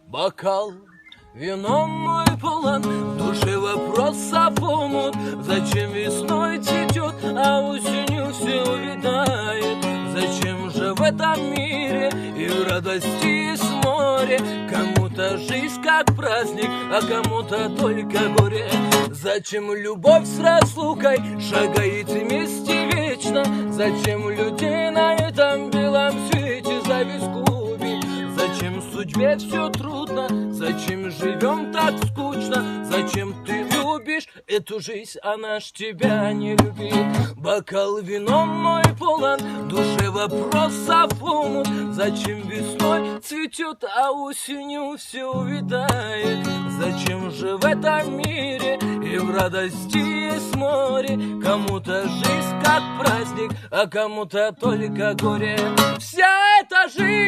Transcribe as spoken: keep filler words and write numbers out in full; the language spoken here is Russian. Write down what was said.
Бокал вином мой полон, в душе вопросов омут. Зачем весной цветет, а осенью все увядает? Зачем же в этом мире и в радости есть море? Кому-то жизнь как праздник, а кому-то только горе. Зачем любовь с разлукой шагает вместе вечно? Зачем людей на этом белом свете зависть губит? Зачем судьбе все трудно? Зачем живем так скучно? Зачем ты любишь эту жизнь, она ж тебя не любит? Бокал вином мой полон, в душе вопросов омут. Зачем весной цветет, а осенью все увядает? Зачем же в этом мире и в радости есть море? Кому-то жизнь как праздник, а кому-то только горе. Вся эта жизнь